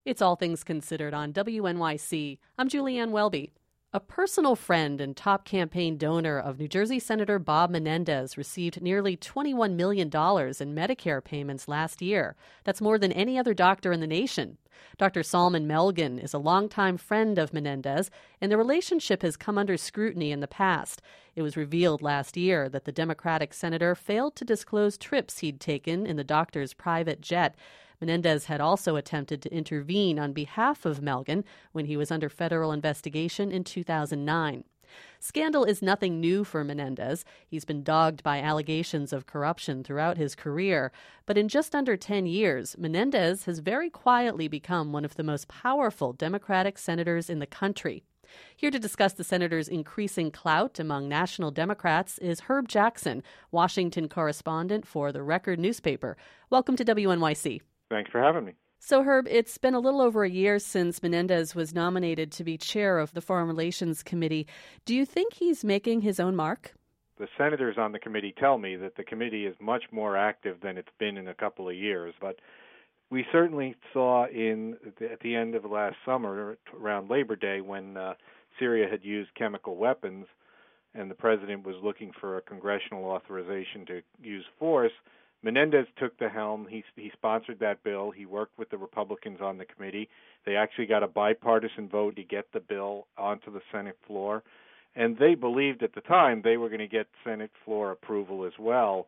It's All Things Considered on WNYC. I'm Julianne Welby. A personal friend and top campaign donor of New Jersey Senator Bob Menendez received nearly $21 million in Medicare payments last year. That's more than any other doctor in the nation. Dr. Salman Melgen is a longtime friend of Menendez, and the relationship has come under scrutiny in the past. It was revealed last year that the Democratic senator failed to disclose trips he'd taken in the doctor's private jet. Menendez had also attempted to intervene on behalf of Melgen when he was under federal investigation in 2009. Scandal is nothing new for Menendez. He's been dogged by allegations of corruption throughout his career. But in just under 10 years, Menendez has very quietly become one of the most powerful Democratic senators in the country. Here to discuss the senator's increasing clout among national Democrats is Herb Jackson, Washington correspondent for the Record newspaper. Welcome to WNYC. Thanks for having me. So, Herb, it's been a little over a year since Menendez was nominated to be chair of the Foreign Relations Committee. Do you think he's making his own mark? The senators on the committee tell me that the committee is much more active than it's been in a couple of years. But we certainly saw at the end of last summer, around Labor Day, when Syria had used chemical weapons and the president was looking for a congressional authorization to use force, Menendez took the helm. He sponsored that bill. He worked with the Republicans on the committee. They actually got a bipartisan vote to get the bill onto the Senate floor. And they believed at the time they were going to get Senate floor approval as well.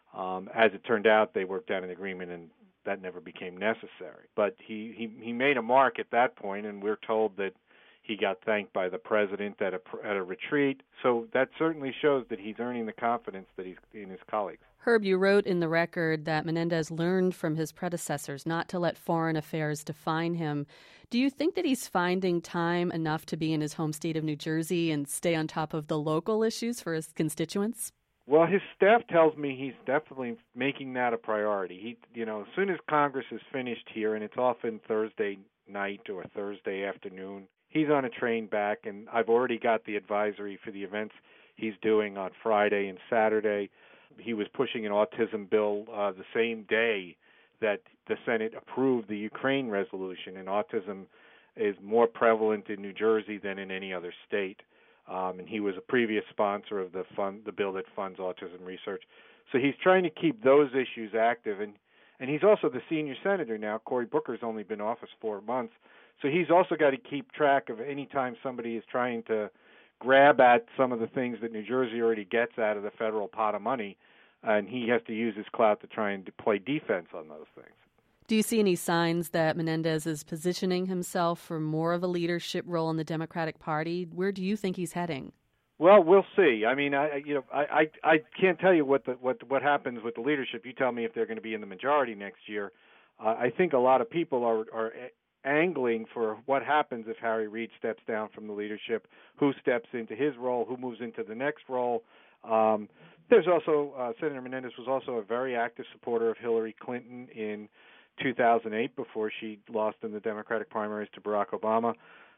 As it turned out, they worked out an agreement, and that never became necessary. But he made a mark at that point, and we're told that he got thanked by the president at a retreat. So that certainly shows that he's earning the confidence that he's in his colleagues. Herb, you wrote in the Record that Menendez learned from his predecessors not to let foreign affairs define him. Do you think that he's finding time enough to be in his home state of New Jersey and stay on top of the local issues for his constituents? Well, his staff tells me he's definitely making that a priority. As soon as Congress is finished here, and it's often Thursday night or Thursday afternoon, he's on a train back, and I've already got the advisory for the events he's doing on Friday and Saturday. He was pushing an autism bill the same day that the Senate approved the Ukraine resolution, and autism is more prevalent in New Jersey than in any other state. And he was a previous sponsor of the bill that funds autism research. So he's trying to keep those issues active, and he's also the senior senator now. Cory Booker's only been in office 4 months, so he's also got to keep track of any time somebody is trying to grab at some of the things that New Jersey already gets out of the federal pot of money, and he has to use his clout to try and play defense on those things. Do you see any signs that Menendez is positioning himself for more of a leadership role in the Democratic Party? Where do you think he's heading? Well, we'll see. I mean, I can't tell you what happens with the leadership. You tell me if they're going to be in the majority next year. I think a lot of people are angling for what happens if Harry Reid steps down from the leadership, who steps into his role, who moves into the next role. There's also Senator Menendez was also a very active supporter of Hillary Clinton in 2008 before she lost in the Democratic primaries to Barack Obama.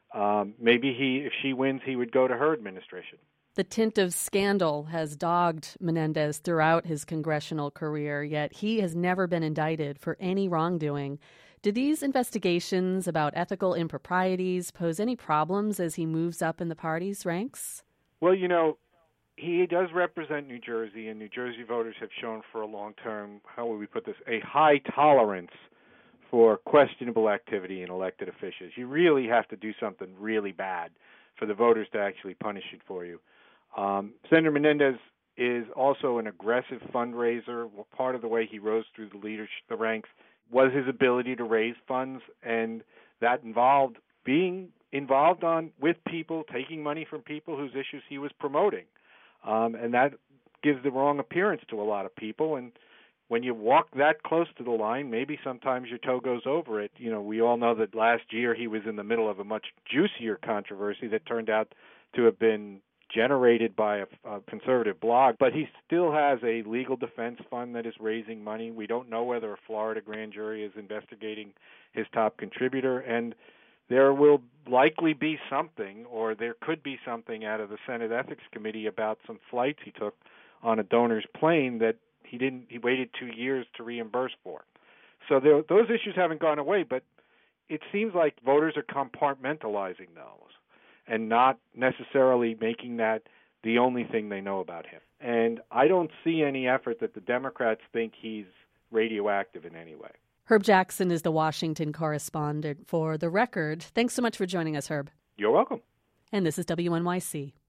Maybe if she wins, he would go to her administration. The tint of scandal has dogged Menendez throughout his congressional career, yet he has never been indicted for any wrongdoing. Do these investigations about ethical improprieties pose any problems as he moves up in the party's ranks? Well, he does represent New Jersey, and New Jersey voters have shown for a long term, how would we put this, a high tolerance for questionable activity in elected officials. You really have to do something really bad for the voters to actually punish it for you. Senator Menendez is also an aggressive fundraiser. Part of the way he rose through the ranks was his ability to raise funds, and that involved being involved with people, taking money from people whose issues he was promoting. And that gives the wrong appearance to a lot of people. And when you walk that close to the line, maybe sometimes your toe goes over it. We all know that last year he was in the middle of a much juicier controversy that turned out to have been generated by a conservative blog. But he still has a legal defense fund that is raising money. We don't know whether a Florida grand jury is investigating his top contributor. And there will likely be something, or there could be something out of the Senate Ethics Committee about some flights he took on a donor's plane that he waited 2 years to reimburse for. So those issues haven't gone away, but it seems like voters are compartmentalizing those and not necessarily making that the only thing they know about him. And I don't see any effort that the Democrats think he's radioactive in any way. Herb Jackson is the Washington correspondent for The Record. Thanks so much for joining us, Herb. You're welcome. And this is WNYC.